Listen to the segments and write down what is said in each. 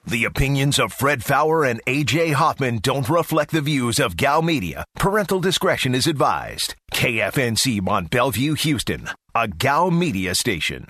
The opinions of Fred Faour and A.J. Hoffman don't reflect the views of Gal Media. Parental discretion is advised. KFNC Mont Bellevue, Houston, a Gal Media station.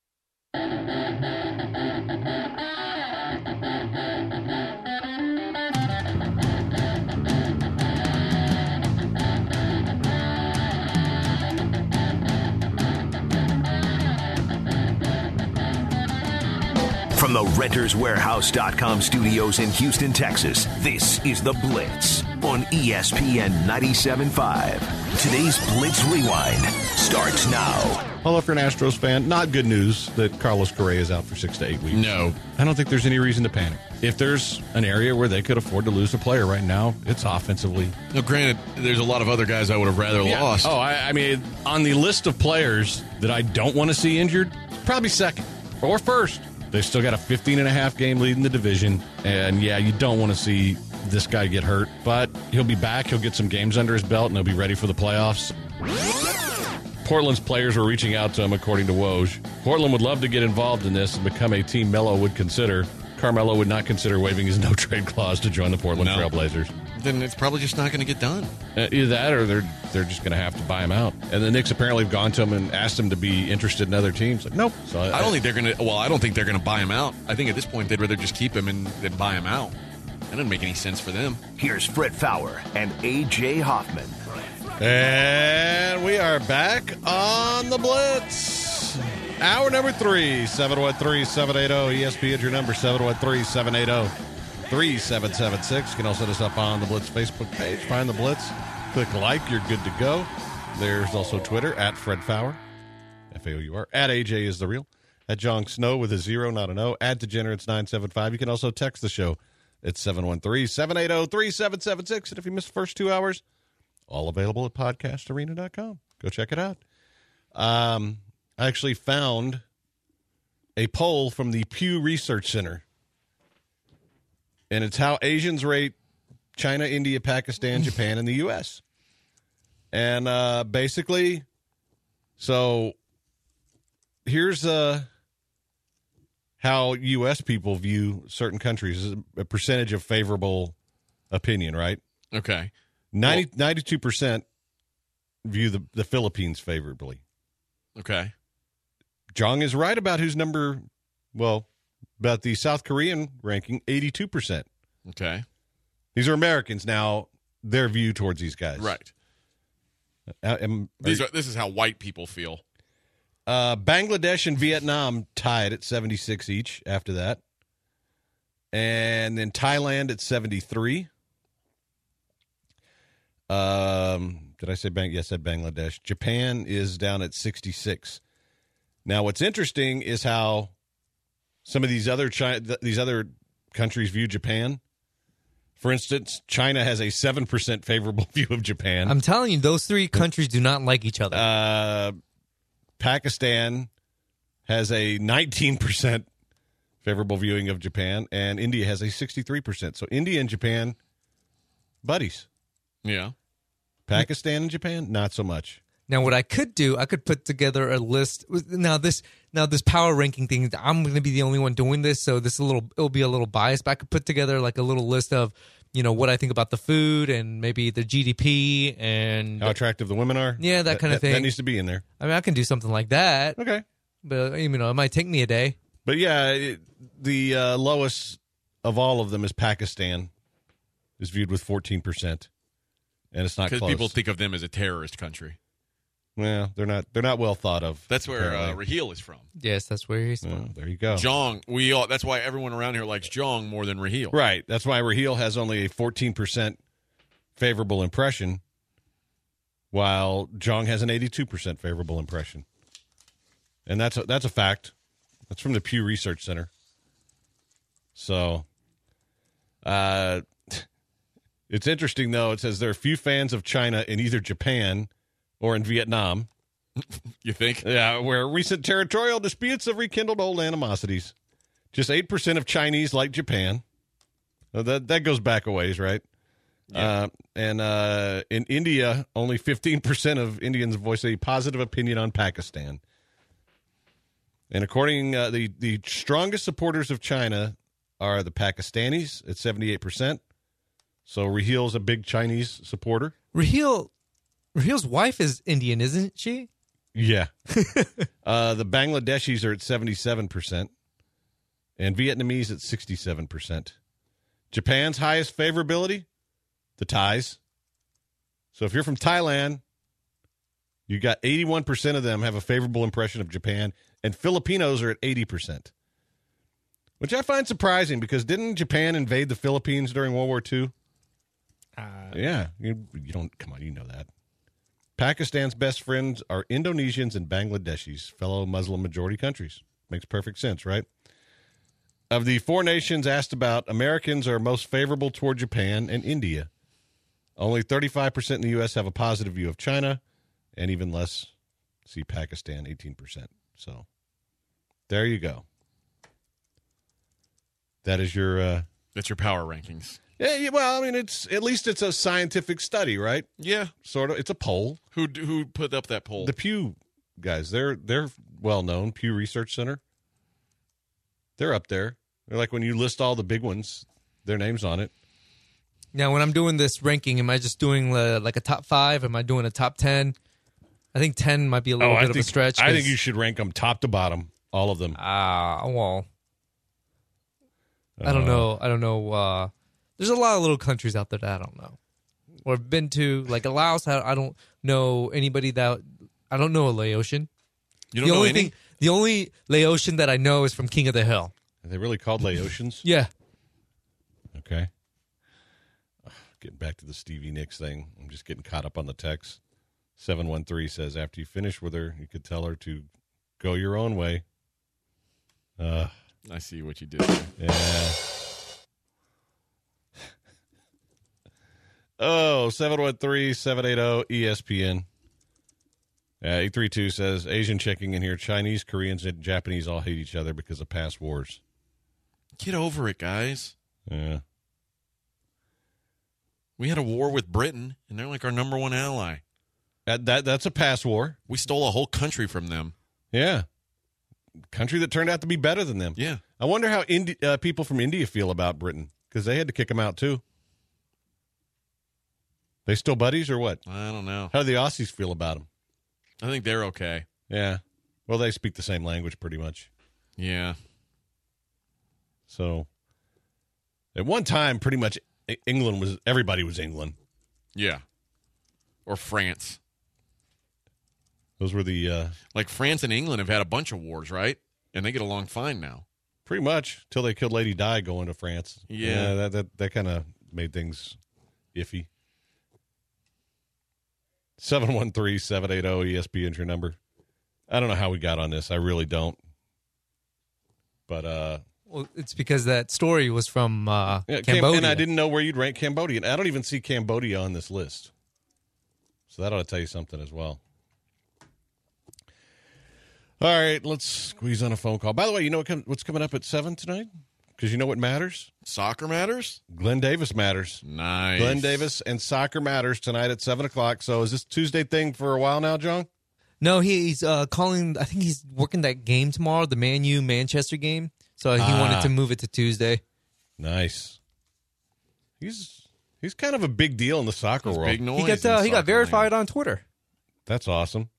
From the RentersWarehouse.com studios in Houston, Texas, this is The Blitz on ESPN 97.5. Today's Blitz Rewind starts now. Well, if you're an Astros fan, not good news that Carlos Correa is out for 6 to 8 weeks. No. I don't think there's any reason to panic. If there's an area where they could afford to lose a player right now, it's offensively. No, granted, there's a lot of other guys I would have rather lost. Oh, I mean, on the list of players that I don't want to see injured, probably second or first. They've still got a 15-and-a-half game lead in the division. And, yeah, you don't want to see this guy get hurt. But he'll be back. He'll get some games under his belt, and he'll be ready for the playoffs. Portland's players were reaching out to him, according to Woj. Portland would love to get involved in this and become a team Melo would consider. Carmelo would not consider waiving his no-trade clause to join the Portland Trailblazers. Then it's probably just not going to get done. Either that or they're just going to have to buy him out. And the Knicks apparently have gone to him and asked him to be interested in other teams. Like, nope. So I don't think they're going to. Well, I don't think they're going to buy him out. I think at this point they'd rather just keep him than buy him out. That doesn't make any sense for them. Here's Fred Faour and A.J. Hoffman. And we are back on the Blitz. Hour number 3, 713-780. ESPN, your number, 713-780-3776. You can also hit us up on the Blitz Facebook page. Find the Blitz. Click like. You're good to go. There's also Twitter, at Fred Faour. F-A-O-U-R. At AJ is the real. At John Snow with a 0, not an O. At Degenerates975. You can also text the show at 713-780-3776. And if you missed the first 2 hours, all available at podcastarena.com. Go check it out. I actually found a poll from the Pew Research Center. And it's how Asians rate China, India, Pakistan, Japan, and the U.S. And basically, so here's how U.S. people view certain countries. A percentage of favorable opinion, right? Okay. 92% view the Philippines favorably. Okay. Jong is right about who's number, about the South Korean ranking, 82%. Okay. These are Americans now, their view towards these guys. Right. This is how white people feel. Bangladesh and Vietnam tied at 76 each after that. And then Thailand at 73. Did I say I said Bangladesh. Japan is down at 66. Now, what's interesting is how some of these other countries view Japan. For instance, China has a 7% favorable view of Japan. I'm telling you, those three countries do not like each other. Pakistan has a 19% favorable viewing of Japan, and India has a 63%. So India and Japan, buddies. Yeah. Pakistan and Japan, not so much. Now, what I could do, I could put together a list. Now this power ranking thing, I'm going to be the only one doing this, so it'll be a little biased. But I could put together like a little list of, what I think about the food and maybe the GDP and how attractive the women are. Yeah, that kind of thing. That needs to be in there. I mean, I can do something like that. Okay, but it might take me a day. But yeah, the lowest of all of them is Pakistan, is viewed with 14%, and it's not close. Because people think of them as a terrorist country. Well, they're not well thought of. That's where Raheel is from. Yes, that's where he's from. There you go. Jong, that's why everyone around here likes Jong more than Raheel. Right. That's why Raheel has only a 14% favorable impression, while Jong has an 82% favorable impression. And that's a fact. That's from the Pew Research Center. So, it's interesting, though. It says there are few fans of China in either Japan or in Vietnam. You think? Yeah, where recent territorial disputes have rekindled old animosities. Just 8% of Chinese like Japan. That goes back a ways, right? Yeah. And in India, only 15% of Indians voice a positive opinion on Pakistan. And according the strongest supporters of China are the Pakistanis at 78%. So Rahil's a big Chinese supporter. Rahil's wife is Indian, isn't she? Yeah. The Bangladeshis are at 77%. And Vietnamese at 67%. Japan's highest favorability? The Thais. So if you're from Thailand, you got 81% of them have a favorable impression of Japan, and Filipinos are at 80%. Which I find surprising because didn't Japan invade the Philippines during World War II? Yeah. You don't, come on, you know that. Pakistan's best friends are Indonesians and Bangladeshis, fellow Muslim majority countries. Makes perfect sense, right? Of the four nations asked about, Americans are most favorable toward Japan and India. Only 35% in the U.S. have a positive view of China, and even less, see Pakistan, 18%. So there you go. That is your... That's your power rankings. Yeah, well, I mean, it's at least it's a scientific study, right? Yeah. Sort of. It's a poll. Who put up that poll? The Pew guys. They're well-known, Pew Research Center. They're up there. They're like when you list all the big ones, their name's on it. Now, when I'm doing this ranking, am I just doing like a top 5? Am I doing a top 10? I think 10 might be a little bit of a stretch. I think you should rank them top to bottom, all of them. Well, I don't know. There's a lot of little countries out there that I don't know or have been to. Like Laos, I don't know anybody that. I don't know a Laotian. You don't know any? The only Laotian that I know is from King of the Hill. Are they really called Laotians? Yeah. Okay. Getting back to the Stevie Nicks thing. I'm just getting caught up on the text. 713 says, after you finish with her, you could tell her to go your own way. I see what you did there. Yeah. Oh, 713-780-ESPN. 832 says, Asian checking in here. Chinese, Koreans, and Japanese all hate each other because of past wars. Get over it, guys. Yeah. We had a war with Britain, and they're like our number one ally. That's a past war. We stole a whole country from them. Yeah. Country that turned out to be better than them. Yeah. I wonder how people from India feel about Britain, because they had to kick them out, too. They still buddies or what? I don't know. How do the Aussies feel about them? I think they're okay. Yeah. Well, they speak the same language pretty much. Yeah. So, at one time, pretty much everybody was England. Yeah. Or France. Those were the... like France and England have had a bunch of wars, right? And they get along fine now. Pretty much, till they killed Lady Di going to France. Yeah. That kind of made things iffy. 713-780-ESPN is your number. I don't know how we got on this. I really don't. But well, it's because that story was from Cambodia, and I didn't know where you'd rank Cambodia. I don't even see Cambodia on this list, so that ought to tell you something as well. All right, let's squeeze on a phone call. By the way, you know what's coming up at 7 tonight? Because you know what matters? Soccer matters? Glenn Davis matters. Nice. Glenn Davis and Soccer Matters tonight at 7 o'clock. So is this Tuesday thing for a while now, John? No, he's calling. I think he's working that game tomorrow, the Man U Manchester game. So he wanted to move it to Tuesday. Nice. He's kind of a big deal in the soccer world. Big noise. He got verified on Twitter. That's awesome.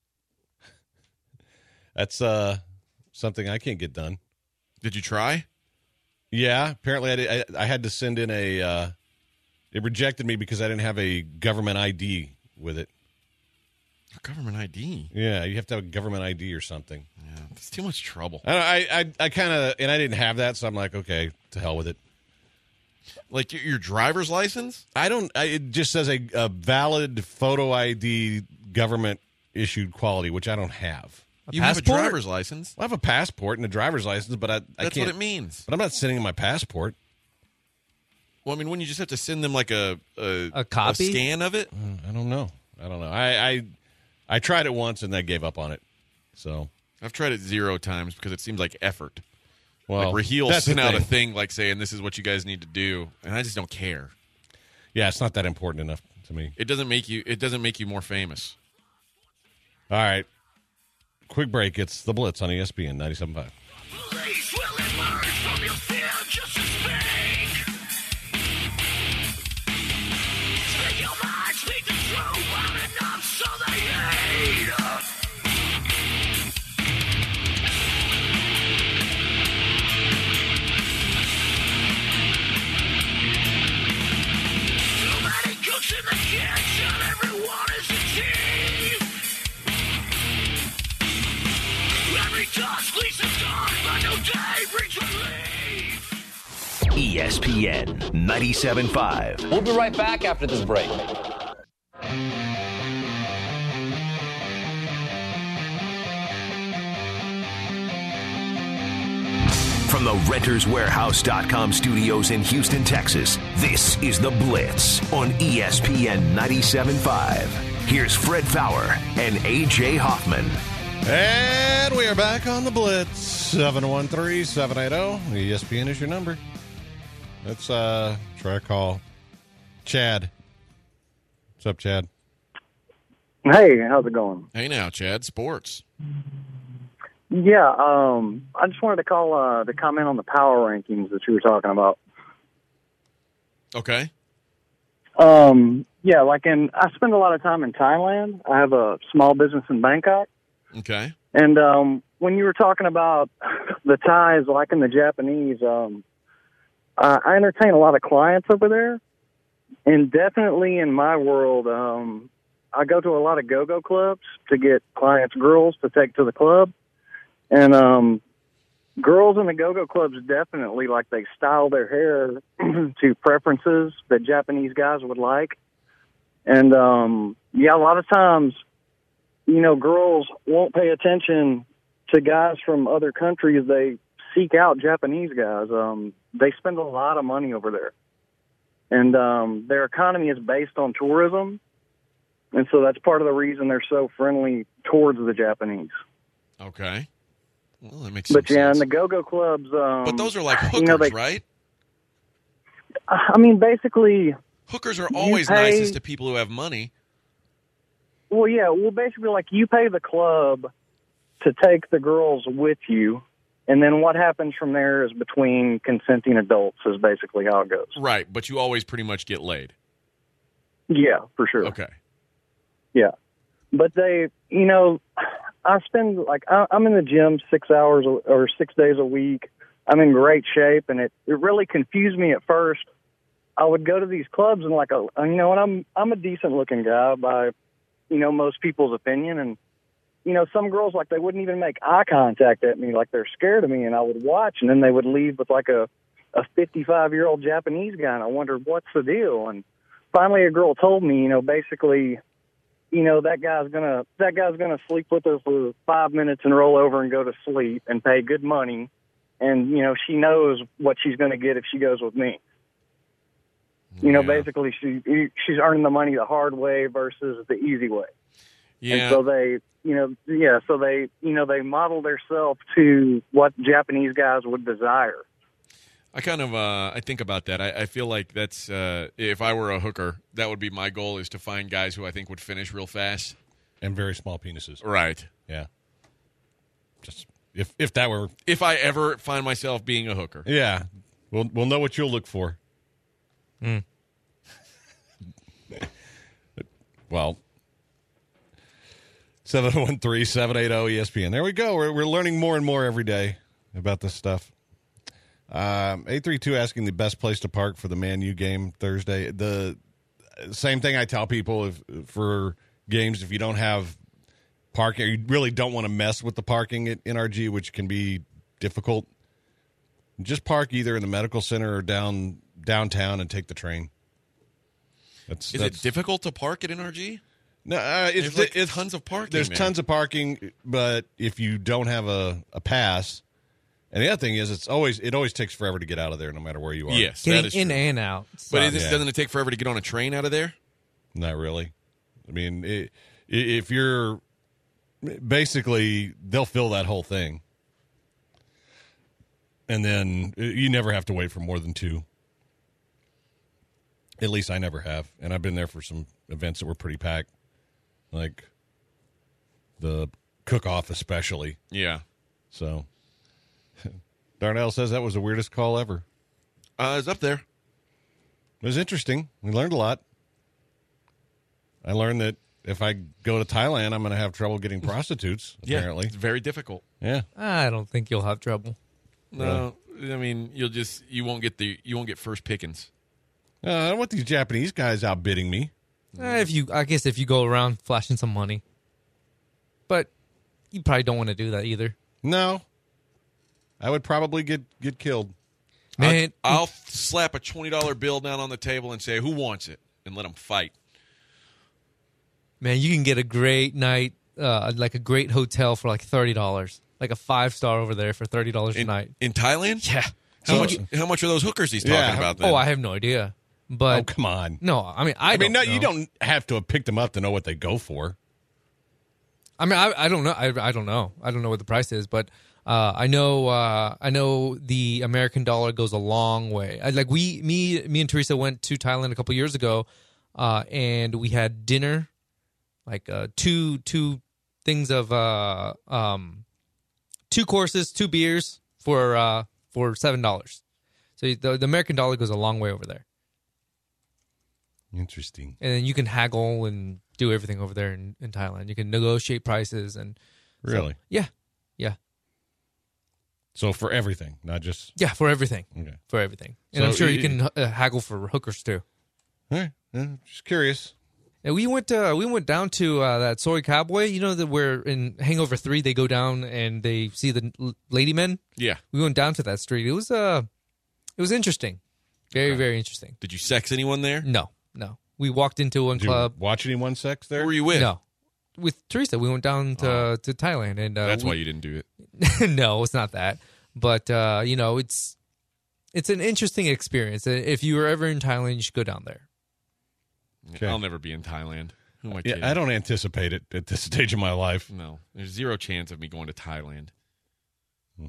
That's something I can't get done. Did you try? Yeah, apparently I had to send in it rejected me because I didn't have a government ID with it. A government ID? Yeah, you have to have a government ID or something. Yeah, it's too much trouble. I kind of, and I didn't have that, so I'm like, okay, to hell with it. Like your driver's license? It just says a valid photo ID government issued quality, which I don't have. You have a driver's license? I have a passport and a driver's license, but I That's can't. what it means. But I'm not sending in my passport. Well, I mean, wouldn't you just have to send them like a copy? a scan of it? I don't know. I tried it once and I gave up on it. So I've tried it 0 times because it seems like effort. Well, like Raheel that's sent the out a thing. thing like saying this is what you guys need to do, and I just don't care. Yeah, it's not that important enough to me. It doesn't make you more famous. All right. Quick break. It's The Blitz on ESPN 97.5. Police will emerge from your fear just as fear. ESPN 97.5. We'll be right back after this break. From the RentersWarehouse.com studios in Houston, Texas, this is The Blitz on ESPN 97.5. Here's Fred Fowler and A.J. Hoffman. And we are back on The Blitz. 713-780. ESPN is your number. Let's try to call Chad. What's up, Chad? Hey, how's it going? Hey now, Chad. Sports. Yeah, I just wanted to call to comment on the power rankings that you were talking about. Okay. Yeah, I spend a lot of time in Thailand. I have a small business in Bangkok. Okay. And when you were talking about the Thais liking the Japanese, I entertain a lot of clients over there. And definitely in my world, I go to a lot of go-go clubs to get clients' girls to take to the club. And girls in the go-go clubs definitely, they style their hair to preferences that Japanese guys would like. And, yeah, a lot of times, girls won't pay attention to guys from other countries. They seek out Japanese guys. They spend a lot of money over there. And their economy is based on tourism. And so that's part of the reason they're so friendly towards the Japanese. Okay. Well, that makes sense. But, yeah, in the go-go clubs... but those are like hookers, right? I mean, basically... Hookers are always nicest to people who have money. Well, yeah. Well, basically, you pay the club to take the girls with you, and then what happens from there is between consenting adults is basically how it goes. Right, but you always pretty much get laid. Yeah, for sure. Okay. Yeah. But they, I spend, I'm in the gym 6 hours or 6 days a week. I'm in great shape, and it really confused me at first. I would go to these clubs and and I'm a decent looking guy by, most people's opinion. And, some girls, they wouldn't even make eye contact at me, they're scared of me. And I would watch, and then they would leave with a 55-year-old Japanese guy. And I wondered, what's the deal? And finally a girl told me, basically, that guy's gonna sleep with her for 5 minutes and roll over and go to sleep and pay good money. And, she knows what she's going to get if she goes with me. Basically she's earning the money the hard way versus the easy way. Yeah. And so they model themselves to what Japanese guys would desire. I kind of I think about that. I feel like that's if I were a hooker, that would be my goal, is to find guys who I think would finish real fast And very small penises. Right. Yeah. Just if that were... If I ever find myself being a hooker. Yeah. We'll know what you'll look for. Well, 713-780-ESPN. There we go. We're learning more and more every day about this stuff. 832 asking the best place to park for the Man U game Thursday. The same thing I tell people for games, if you don't have parking, or you really don't want to mess with the parking at NRG, which can be difficult, just park either in the medical center or downtown and take the train. Is it difficult to park at NRG? No, it's tons of parking. There's tons of parking, but if you don't have a pass, and the other thing is, it always takes forever to get out of there, no matter where you are. Yes, getting that is in true. and out. But doesn't it take forever to get on a train out of there? Not really. I mean, if you're basically, they'll fill that whole thing, and then you never have to wait for more than two. At least I never have, and I've been there for some events that were pretty packed, like the cook-off especially. Yeah. So, Darnell says that was the weirdest call ever. It's up there. It was interesting. We learned a lot. I learned that if I go to Thailand, I'm going to have trouble getting prostitutes, apparently. Yeah, it's very difficult. Yeah. I don't think you'll have trouble. No, I mean, you won't get first pickings. I don't want these Japanese guys outbidding me. I guess if you go around flashing some money. But you probably don't want to do that either. No. I would probably get killed. Man, I'll slap a $20 bill down on the table and say, who wants it? And let them fight. man, you can get a great night, like a great hotel for like $30, like a 5-star over there for $30 a night. In Thailand? Yeah. How much are those hookers he's talking about then? Oh, I have no idea. But come on. No, I mean, I don't no, know. you don't have to have picked them up to know what they go for. I mean, I don't know. I don't know. I don't know what the price is, but I know the American dollar goes a long way. Me and Teresa went to Thailand a couple years ago, and we had dinner, like two things of 2 courses, 2 beers for $7. So the American dollar goes a long way over there. Interesting. And then you can haggle and do everything over there in Thailand. You can negotiate prices and Really? Yeah. So for everything, not just For everything. okay. For everything. And So I'm sure you can haggle for hookers too. All right. Just curious. And we went down to that Soy Cowboy. You know that where in Hangover 3 they go down and they see the lady men. Yeah. We went down to that street. It was interesting, very very interesting. Did you sex anyone there? No. We walked into one Did club. you watch anyone sex there? Who were you with? No, with Teresa. We went down to Thailand, and That's why you didn't do it. No, it's not that. But it's an interesting experience. If you were ever in Thailand, you should go down there. Okay. I'll never be in Thailand. Who am I Yeah, kidding? I don't anticipate it at this stage of my life. No, there's 0 chance of me going to Thailand. I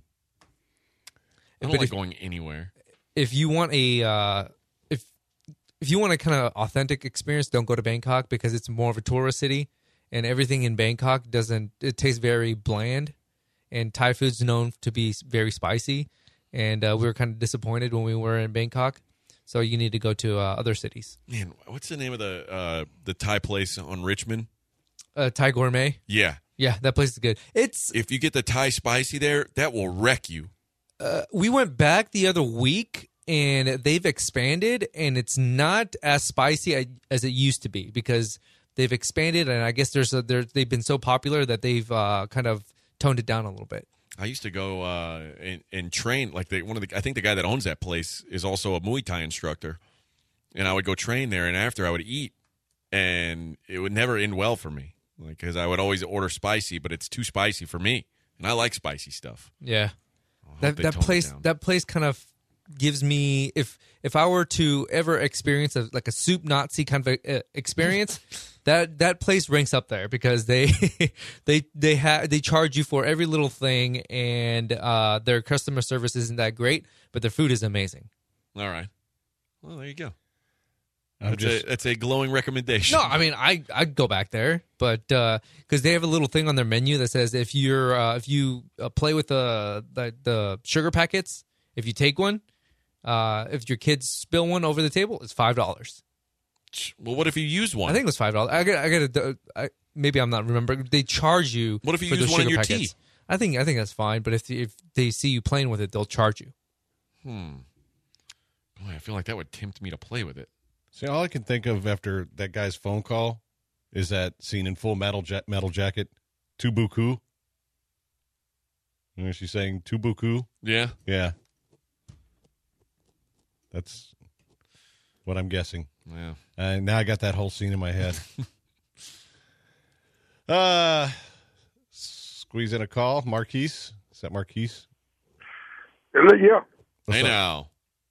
But don't like if- going anywhere. If you want a if you want a kind of authentic experience, don't go to Bangkok because it's more of a tourist city, and everything in Bangkok it tastes very bland, and Thai food's known to be very spicy, and we were kind of disappointed when we were in Bangkok. So you need to go to other cities. Man, what's the name of the Thai place on Richmond? Thai Gourmet. Yeah. Yeah, that place is good. If you get the Thai spicy there, that will wreck you. We went back the other week, and they've expanded, and it's not as spicy as it used to be because they've expanded, and I guess they've been so popular that they've kind of toned it down a little bit. I used to go and train. Like I think the guy that owns that place is also a Muay Thai instructor, and I would go train there, and after I would eat, and it would never end well for me, like because I would always order spicy, but it's too spicy for me, and I like spicy stuff. Yeah, I hope they tone it down. that place kind of gives me if I were to ever experience a soup Nazi kind of experience, that place ranks up there because they charge you for every little thing, and their customer service isn't that great, but their food is amazing. All right, well there you go. I'm That's a glowing recommendation. No, I mean I'd go back there, but because they have a little thing on their menu that says if you play with the sugar packets, if you take one, if your kids spill one over the table, it's $5. Well, what if you use one? I think it was $5. Maybe I'm not remembering. They charge you. What if you for the use one in sugar your packets. tea? I think that's fine. But if they see you playing with it, they'll charge you. Boy, I feel like that would tempt me to play with it. See, all I can think of after that guy's phone call is that scene in Full Metal Jacket, Tubuku. You know, she's saying Tubuku. Yeah. Yeah. That's what I'm guessing. Yeah. And now I got that whole scene in my head. Squeeze in a call. Marquise. Is that Marquise? Yeah. What's Hey up? now.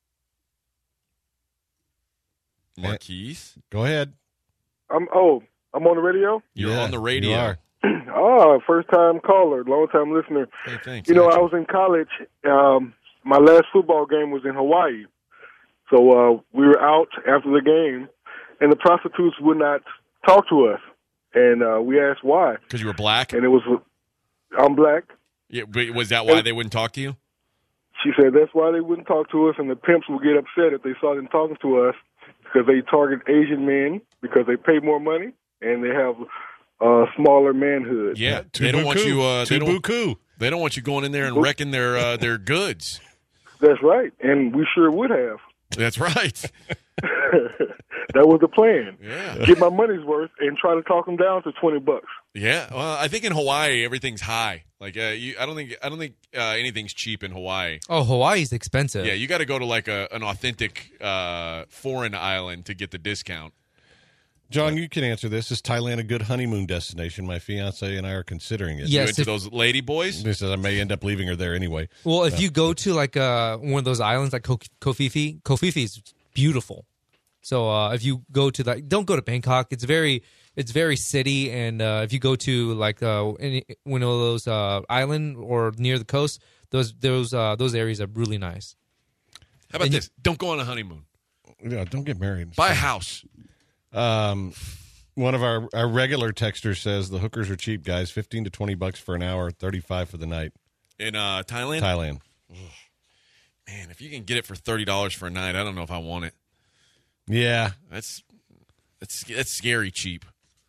Marquise, Go ahead. I'm on the radio. you're Yeah, on the radio. you are. First time caller, long time listener. Hey, thanks. You know, I was in college. My last football game was in Hawaii. So we were out after the game, and the prostitutes would not talk to us. And we asked why. Because you were black? And it was, I'm black. Yeah, but was that why they wouldn't talk to you? She said that's why they wouldn't talk to us, and the pimps would get upset if they saw them talking to us because they target Asian men because they pay more money and they have smaller manhood. Yeah, they don't want you. Tubuku. They don't want you going in there and wrecking their goods. That's right, and we sure would have. That's right. That was the plan. Yeah. Get my money's worth and try to talk them down to $20. Yeah, well, I think in Hawaii everything's high. Like, I don't think anything's cheap in Hawaii. Oh, Hawaii's expensive. Yeah, you got to go to like an authentic foreign island to get the discount. John, you can answer this. Is Thailand a good honeymoon destination? My fiance and I are considering it. Yes. You into those lady boys? He says I may end up leaving her there anyway. Well, if you go to like one of those islands like Kofifi is beautiful. So if you go to that, don't go to Bangkok. It's very city, and if you go to like one of those island or near the coast, those areas are really nice. How about this? Don't go on a honeymoon. Yeah, don't get married. Buy a house. One of our regular texters says the hookers are cheap, guys. $15 to $20 for an hour, $35 for the night. In Thailand? Thailand. Man, if you can get it for $30 for a night, I don't know if I want it. Yeah. That's scary cheap.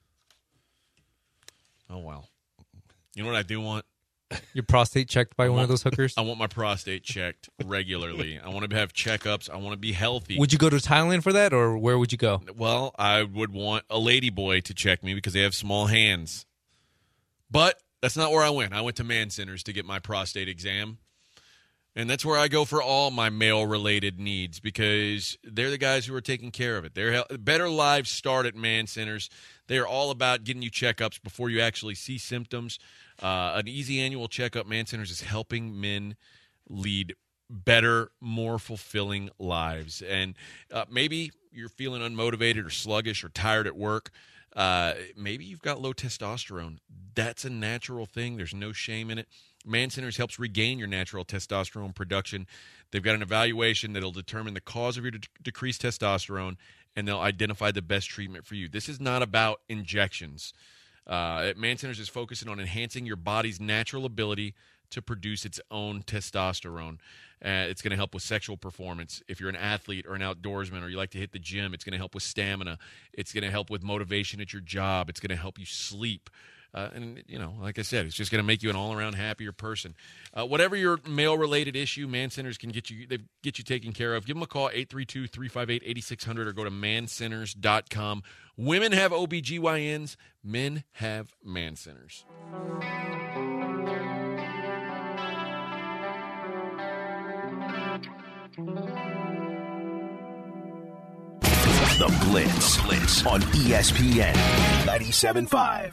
Oh, well. You know what I do want? Your prostate checked by one of those hookers? I want my prostate checked regularly. I want to have checkups. I want to be healthy. Would you go to Thailand for that, or where would you go? Well, I would want a lady boy to check me because they have small hands. But that's not where I went. I went to Man Centers to get my prostate exam. And that's where I go for all my male-related needs because they're the guys who are taking care of it. Better lives start at Man Centers. They are all about getting you checkups before you actually see symptoms. An easy annual checkup, Man Centers is helping men lead better, more fulfilling lives. And maybe you're feeling unmotivated or sluggish or tired at work. Maybe you've got low testosterone. That's a natural thing. There's no shame in it. Man Centers helps regain your natural testosterone production. They've got an evaluation that'll determine the cause of your decreased testosterone, and they'll identify the best treatment for you. This is not about injections. Man Centers is focusing on enhancing your body's natural ability to produce its own testosterone. It's going to help with sexual performance. If you're an athlete or an outdoorsman or you like to hit the gym, it's going to help with stamina. It's going to help with motivation at your job. It's going to help you sleep. And, you know, like I said, it's just going to make you an all-around happier person. Whatever your male-related issue, Man Centers can get you taken care of. Give them a call, 832-358-8600, or go to mancenters.com. Women have OBGYNs. Men have Man Centers. The Blitz on ESPN 97.5.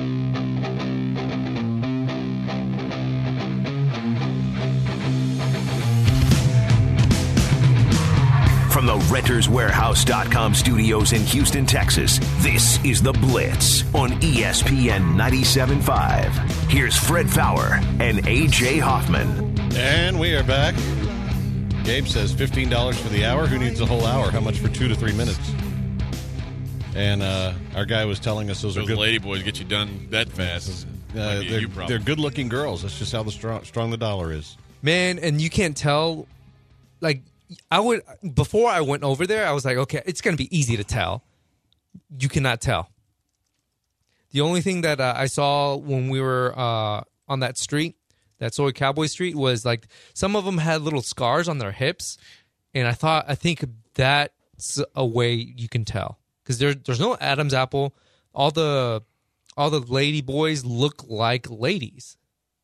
From the RentersWarehouse.com studios in Houston, Texas, this is The Blitz on ESPN 97.5. Here's Fred Fowler and A.J. Hoffman. And we are back. Gabe says $15 for the hour. Who needs a whole hour? How much for 2 to 3 minutes? And our guy was telling us those are good. Lady boys get you done that fast. They're good-looking girls. That's just how strong the dollar is. Man, and you can't tell. Like, before I went over there, I was like, okay, it's going to be easy to tell. You cannot tell. The only thing that I saw when we were on that street, that Soy Cowboy Street, was like some of them had little scars on their hips, and I think that's a way you can tell because there's no Adam's apple. All the lady boys look like ladies.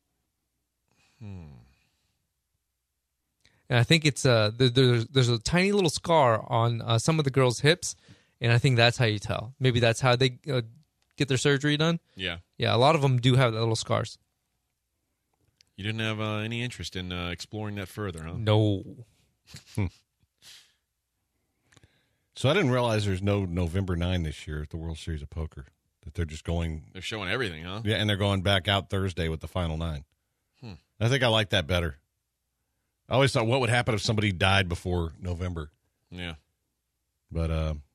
And I think it's there's a tiny little scar on some of the girls' hips, and I think that's how you tell. Maybe that's how they get their surgery done. Yeah. Yeah, a lot of them do have little scars. You didn't have any interest in exploring that further, huh? No. So I didn't realize there's no November 9 this year at the World Series of Poker. That they're just going. They're showing everything, huh? Yeah, and they're going back out Thursday with the final 9. I think I like that better. I always thought, what would happen if somebody died before November? Yeah. But,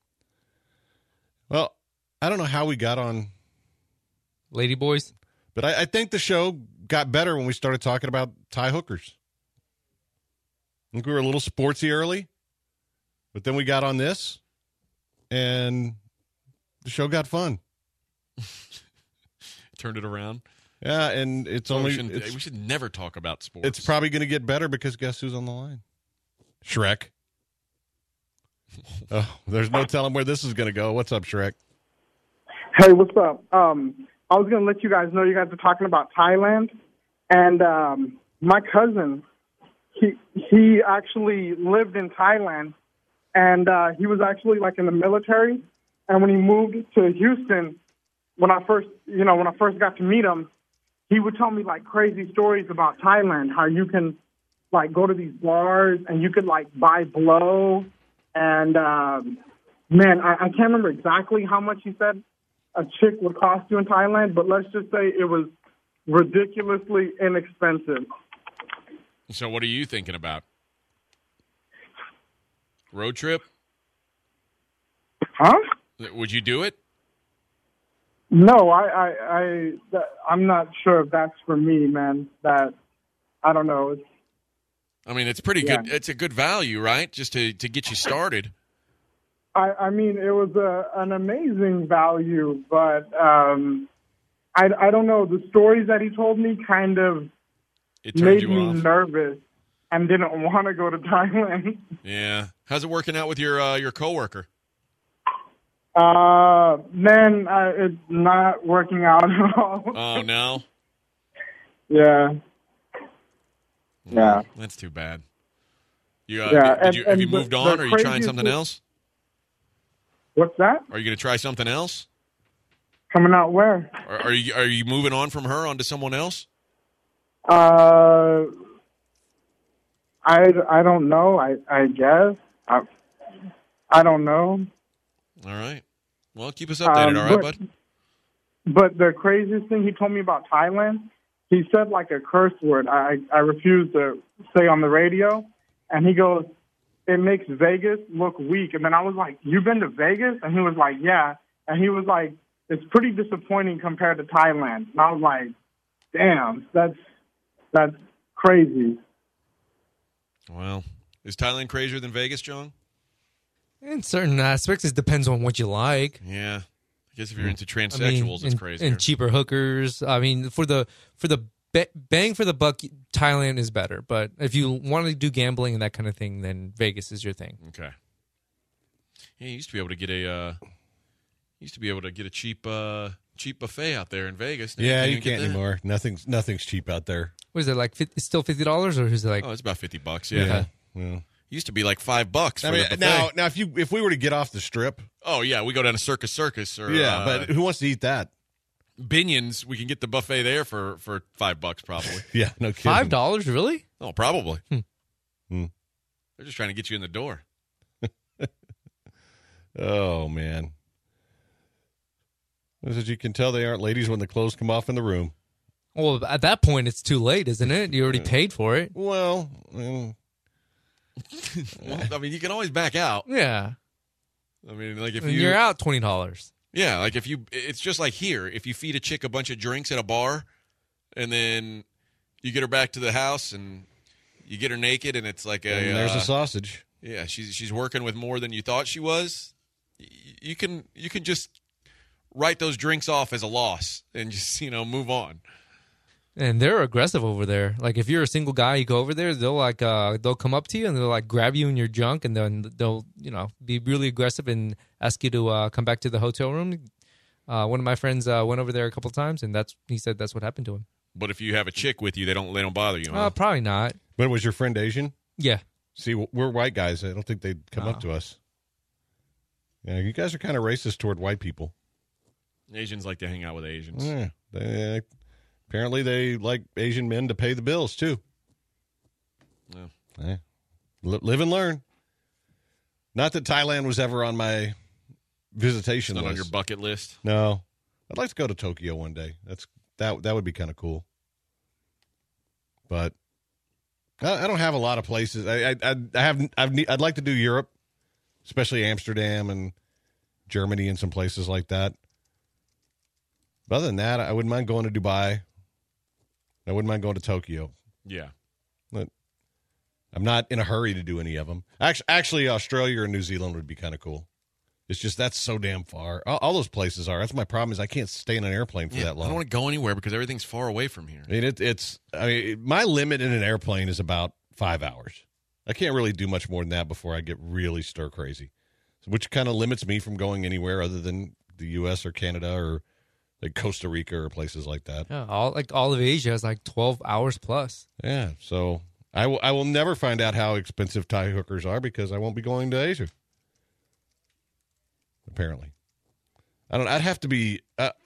well, I don't know how we got on Lady boys. But I think the show got better when we started talking about Thai hookers. I think we were a little sportsy early, but then we got on this, and the show got fun. Turned it around. Yeah, and we should never talk about sports. It's probably going to get better because guess who's on the line? Shrek. Oh, there's no telling where this is going to go. What's up, Shrek? Hey, what's up? I was going to let you guys know you guys are talking about Thailand. And my cousin, he actually lived in Thailand. And he was actually like in the military. And when he moved to Houston, when I first got to meet him, he would tell me like crazy stories about Thailand, how you can like go to these bars and you could like buy blow. And man, I can't remember exactly how much he said a chick would cost you in Thailand, but let's just say it was ridiculously inexpensive. So what are you thinking about? Road trip? Huh? Would you do it? No, I'm not sure if that's for me, man. That I don't know. I mean, it's pretty good. It's a good value, right? Just to get you started. I mean, it was an amazing value, but I don't know. The stories that he told me kind of made me nervous and didn't want to go to Thailand. Yeah. How's it working out with your coworker? Man, it's not working out at all. Oh, no? Yeah. Yeah. That's too bad. You, yeah. Have you moved on, or are you trying something else? What's that? Are you going to try something else? Coming out where? Are you moving on from her onto someone else? I don't know. I guess. I don't know. All right. Well, keep us updated, all right, bud? But the craziest thing he told me about Thailand, he said like a curse word I refused to say on the radio, and he goes, it makes Vegas look weak. And then I was like, you been to Vegas? And he was like, yeah. And he was like, it's pretty disappointing compared to Thailand. And I was like, damn, that's crazy. Well, is Thailand crazier than Vegas, John? In certain aspects, it depends on what you like. Yeah. I guess if you're into transsexuals, it's crazy. And cheaper hookers. I mean, for the bang for the buck, Thailand is better. But if you want to do gambling and that kind of thing, then Vegas is your thing. Okay. Yeah, you used to be able to get a cheap buffet out there in Vegas. Yeah, you can't anymore. Nothing's cheap out there. What is it like? It's still $50, or is it like? Oh, it's about $50. Yeah. Well, used to be like $5 for the buffet. Now if we were to get off the strip, oh yeah, we go down to Circus or but who wants to eat that? Binions, we can get the buffet there for $5 probably. Yeah, no kidding. $5, really? Oh, probably. They're just trying to get you in the door. Oh man. As you can tell, they aren't ladies when the clothes come off in the room. Well, at that point, it's too late, isn't it? You already paid for it. Well, well, I mean, you can always back out. Yeah. I mean, like if you're out $20. Yeah, like it's just like here. If you feed a chick a bunch of drinks at a bar, and then you get her back to the house and you get her naked, and it's like there's a sausage. Yeah, she's working with more than you thought she was. You can just write those drinks off as a loss and just move on. And they're aggressive over there. Like if you're a single guy, you go over there, they'll come up to you and they'll like grab you in your junk, and then they'll be really aggressive and ask you to come back to the hotel room. One of my friends went over there a couple times, and he said that's what happened to him. But if you have a chick with you, they don't bother you. Huh? Probably not. But was your friend Asian? Yeah. See, we're white guys. I don't think they'd come up to us. Yeah, you guys are kind of racist toward white people. Asians like to hang out with Asians. Yeah, apparently they like Asian men to pay the bills too. Yeah. Live and learn. Not that Thailand was ever on my visitation list. Not on your bucket list? No. I'd like to go to Tokyo one day. That would be kind of cool. But I don't have a lot of places. I'd like to do Europe, especially Amsterdam and Germany and some places like that. But other than that, I wouldn't mind going to Dubai. I wouldn't mind going to Tokyo. Yeah. But I'm not in a hurry to do any of them. Actually, Australia or New Zealand would be kind of cool. It's just that's so damn far. All those places are. That's my problem is I can't stay in an airplane for that long. I don't want to go anywhere because everything's far away from here. I mean, my limit in an airplane is about 5 hours. I can't really do much more than that before I get really stir crazy. which kind of limits me from going anywhere other than the U.S. or Canada or like Costa Rica or places like that. Yeah, all of Asia is like 12 hours plus. Yeah, so I will never find out how expensive Thai hookers are because I won't be going to Asia. Apparently, I'd have to be.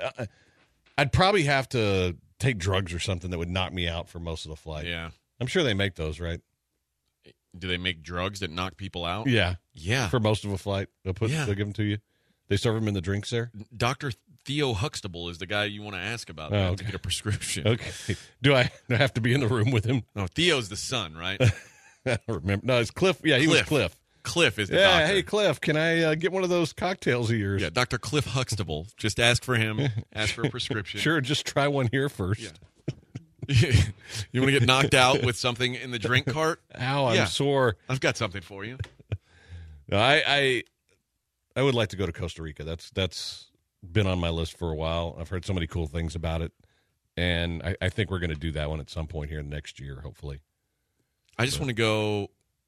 I'd probably have to take drugs or something that would knock me out for most of the flight. Yeah. I'm sure they make those, right? Do they make drugs that knock people out? Yeah. Yeah. For most of a flight, they'll give them to you. They serve them in the drinks there. Dr. Theo Huxtable is the guy you want to ask about that to get a prescription. Okay. Do I have to be in the room with him? No, Theo's the son, right? I don't remember. No, it's Cliff. Yeah, he was Cliff. Cliff is the doctor. doctor. Hey, Cliff, can I get one of those cocktails of yours? Yeah, Dr. Cliff Huxtable. Just ask for him. Ask for a prescription. Sure, just try one here first. Yeah. You want to get knocked out with something in the drink cart? Ow, I'm sore. I've got something for you. No, I would like to go to Costa Rica. That's been on my list for a while. I've heard so many cool things about it, and I think we're going to do that one at some point here next year, hopefully. I just want to go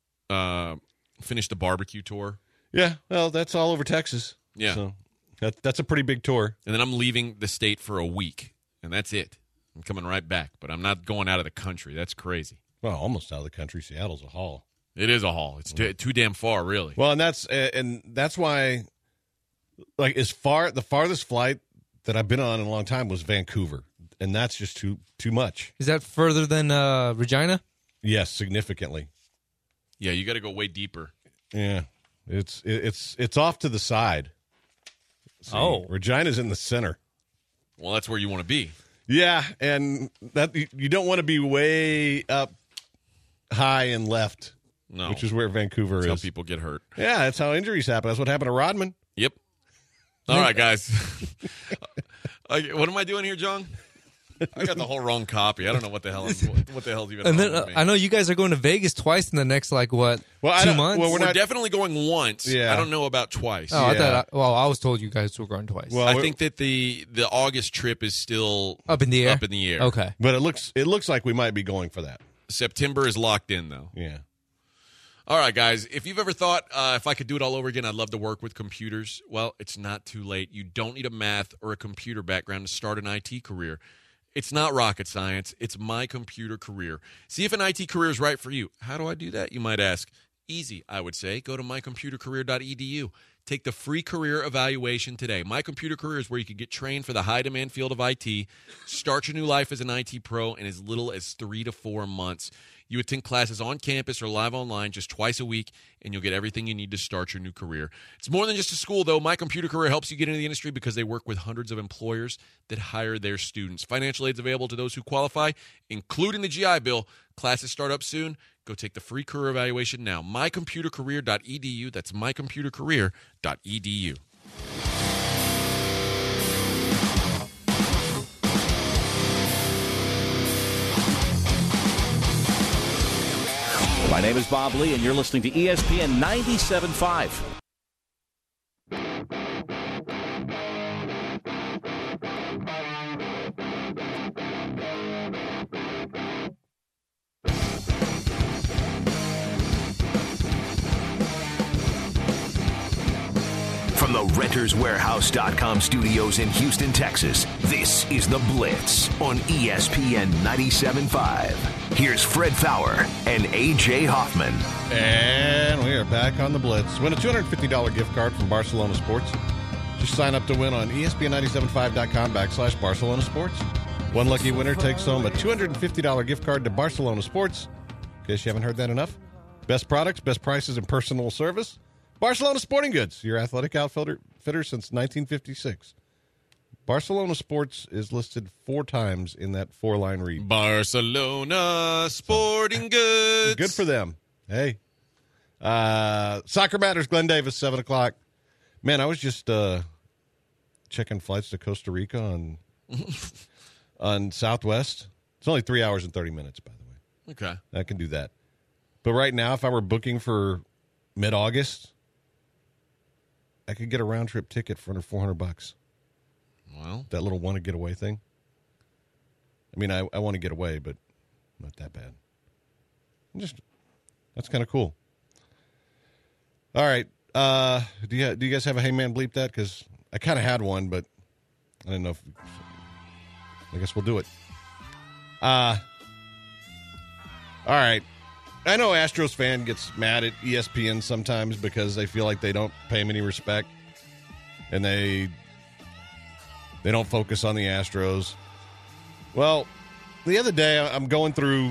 finish the barbecue tour. Yeah, well, that's all over Texas. Yeah. So that's a pretty big tour. And then I'm leaving the state for a week, and that's it. I'm coming right back, but I'm not going out of the country. That's crazy. Well, almost out of the country. Seattle's a haul. It is a haul. It's too damn far, really. Well, and that's why, like, the farthest flight that I've been on in a long time was Vancouver, and that's just too much. Is that further than Regina? Yes, significantly. Yeah, you got to go way deeper. Yeah, it's off to the side. See, Regina's in the center. Well, that's where you want to be. Yeah, and that you don't want to be way up high and left, which is where Vancouver is. That's how people get hurt. Yeah, that's how injuries happen. That's what happened to Rodman. Yep. All right, guys. What am I doing here, John? I got the whole wrong copy. I don't know what the hell is even. And then then I know you guys are going to Vegas twice in the next 2 months. Well, we're definitely going once. Yeah. I don't know about twice. Oh, I was told you guys were going twice. Well, I think that the August trip is still up in the air. Okay, but it looks like we might be going for that. September is locked in, though. Yeah. All right, guys. If you've ever thought if I could do it all over again, I'd love to work with computers. Well, it's not too late. You don't need a math or a computer background to start an IT career. It's not rocket science. It's My Computer Career. See if an IT career is right for you. How do I do that, you might ask? Easy, I would say. Go to mycomputercareer.edu. Take the free career evaluation today. My Computer Career is where you can get trained for the high-demand field of IT, start your new life as an IT pro in as little as 3 to 4 months. You attend classes on campus or live online just twice a week, and you'll get everything you need to start your new career. It's more than just a school, though. My Computer Career helps you get into the industry because they work with hundreds of employers that hire their students. Financial aid is available to those who qualify, including the GI Bill. Classes start up soon. Go take the free career evaluation now. mycomputercareer.edu. That's mycomputercareer.edu. My name is Bob Lee, and you're listening to ESPN 97.5. From the RentersWarehouse.com studios in Houston, Texas, this is The Blitz on ESPN 97.5. Here's Fred Faour and A.J. Hoffman. And we are back on The Blitz. Win a $250 gift card from Barcelona Sports. Just sign up to win on ESPN975.com/Barcelona Sports. One lucky winner takes home a $250 gift card to Barcelona Sports. In case you haven't heard that enough. Best products, best prices, and personal service. Barcelona Sporting Goods, your athletic outfitter since 1956. Barcelona Sports is listed 4 times in that 4-line read. Barcelona Sporting Goods. Good for them. Hey. Soccer Matters, Glenn Davis, 7 o'clock. Man, I was just checking flights to Costa Rica on Southwest. It's only 3 hours and 30 minutes, by the way. Okay. I can do that. But right now, if I were booking for mid-August, I could get a round-trip ticket for under $400. Well, that little want-to-get-away thing. I mean, I want to get away, but not that bad. That's kind of cool. All right. Do you guys have a Hey Man Bleep That? Because I kind of had one, but I didn't know if... I guess we'll do it. All right. I know Astros fan gets mad at ESPN sometimes because they feel like they don't pay him any respect. And they don't focus on the Astros. Well, the other day I'm going through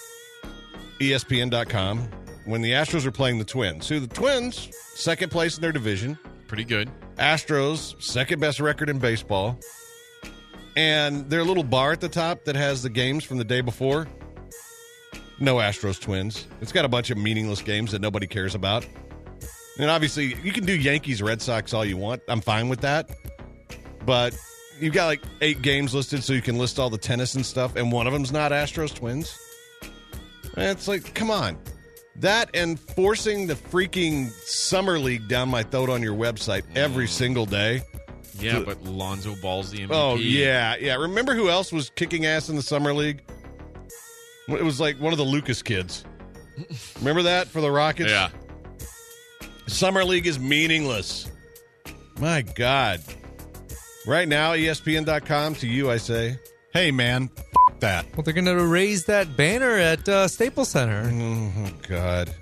ESPN.com when the Astros are playing the Twins. So the Twins, second place in their division. Pretty good. Astros, second best record in baseball. And their little bar at the top that has the games from the day before. No Astros Twins. It's got a bunch of meaningless games that nobody cares about. And obviously, you can do Yankees, Red Sox all you want. I'm fine with that. But you've got like 8 games listed so you can list all the tennis and stuff. And one of them's not Astros Twins. And it's like, come on. That and forcing the freaking Summer League down my throat on your website every single day. Yeah, but Lonzo Ball's the MVP. Oh, yeah. Remember who else was kicking ass in the Summer League? It was like one of the Lucas kids. Remember that for the Rockets? Yeah. Summer League is meaningless. My God. Right now, ESPN.com, to you I say, hey, man, that. Well, they're going to raise that banner at Staples Center. Oh, God.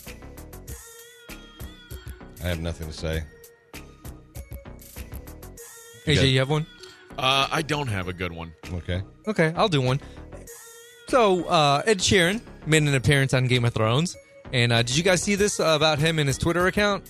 I have nothing to say. AJ, you have one? I don't have a good one. Okay, I'll do one. So, Ed Sheeran made an appearance on Game of Thrones. And did you guys see this about him and his Twitter account?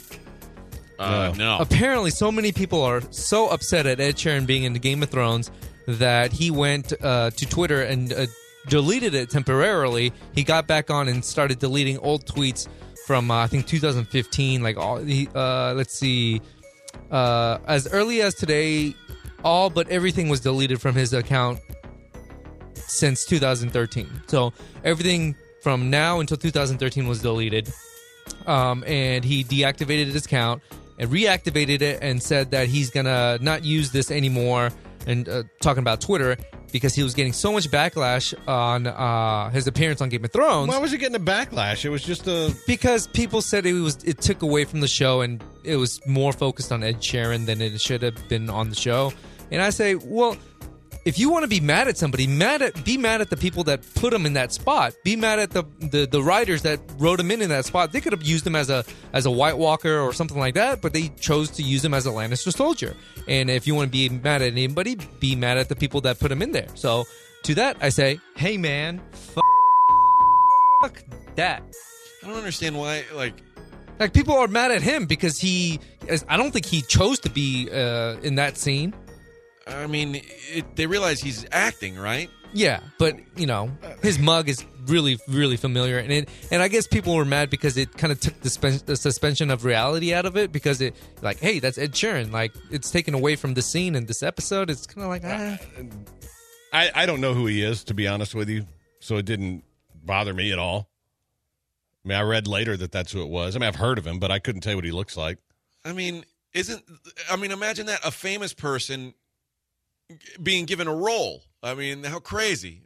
No. Apparently, so many people are so upset at Ed Sheeran being in the Game of Thrones that he went to Twitter and deleted it temporarily. He got back on and started deleting old tweets from, I think, 2015. Like, let's see... as early as today, all but everything was deleted from his account since 2013. So everything from now until 2013 was deleted. And he deactivated his account and reactivated it and said that he's going to not use this anymore, and talking about Twitter, because he was getting so much backlash on his appearance on Game of Thrones. Why was he getting a backlash? It was just because people said it took away from the show and it was more focused on Ed Sheeran than it should have been on the show. And I say, well, if you want to be mad at somebody, be mad at the people that put him in that spot. Be mad at the writers that wrote him in that spot. They could have used him as a White Walker or something like that, but they chose to use him as a Lannister soldier. And if you want to be mad at anybody, be mad at the people that put him in there. So to that, I say, hey man, fuck that. I don't understand why, like people are mad at him because I don't think he chose to be in that scene. I mean, they realize he's acting, right? Yeah, but, his mug is really, really familiar. And I guess people were mad because it kind of took the suspension of reality out of it, because it, like, hey, that's Ed Sheeran. Like, it's taken away from the scene in this episode. It's kind of like, I don't know who he is, to be honest with you, so it didn't bother me at all. I mean, I read later that that's who it was. I mean, I've heard of him, but I couldn't tell you what he looks like. I mean, imagine that, a famous person being given a role. I mean, how crazy.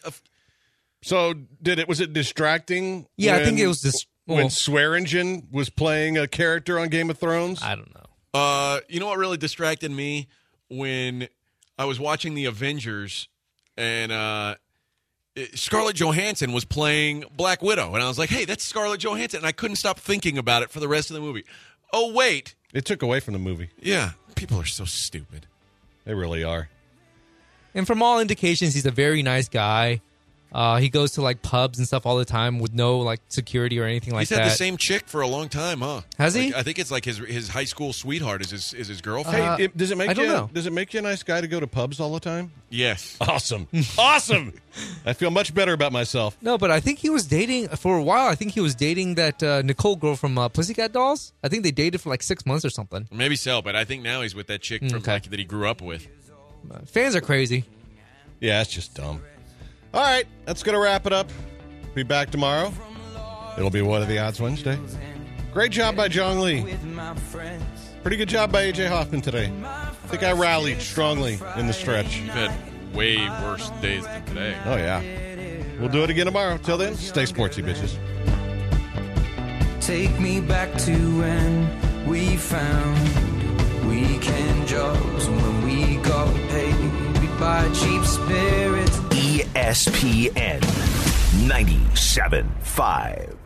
So was it distracting? Yeah, I think it was this when Swearingen was playing a character on Game of Thrones. I don't know. You know what really distracted me? When I was watching the Avengers and Scarlett Johansson was playing Black Widow, and I was like, hey, that's Scarlett Johansson, and I couldn't stop thinking about it for the rest of the movie. Oh, wait. It took away from the movie. Yeah, people are so stupid. They really are. And from all indications, he's a very nice guy. He goes to like pubs and stuff all the time with no like security or anything like that. He's had the same chick for a long time, huh? Has he? I think it's like his high school sweetheart is his girlfriend. Hey, does it make I don't know. Does it make you a nice guy to go to pubs all the time? Yes. Awesome. Awesome. I feel much better about myself. No, but I think he was dating for a while. I think he was dating that Nicole girl from Pussycat Dolls. I think they dated for like 6 months or something. Maybe so, but I think now he's with that chick from that he grew up with. Fans are crazy. Yeah, it's just dumb. All right, that's going to wrap it up. Be back tomorrow. It'll be What Are the Odds Wednesday. Great job by John Lee. Pretty good job by A.J. Hoffman today. I think I rallied strongly in the stretch. You've had way worse days than today. Oh, yeah. We'll do it again tomorrow. Till then, stay sportsy, bitches. Take me back to when We found weekend jobs, and when we got paid, we'd buy cheap spirits. ESPN 97.5.